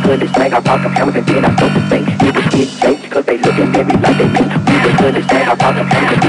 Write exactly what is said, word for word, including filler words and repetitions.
good as thing. I pop them hammers and then I start to sing. Niggas get faked cause they looking at me like they mean. We the good as thing. I pop them hammers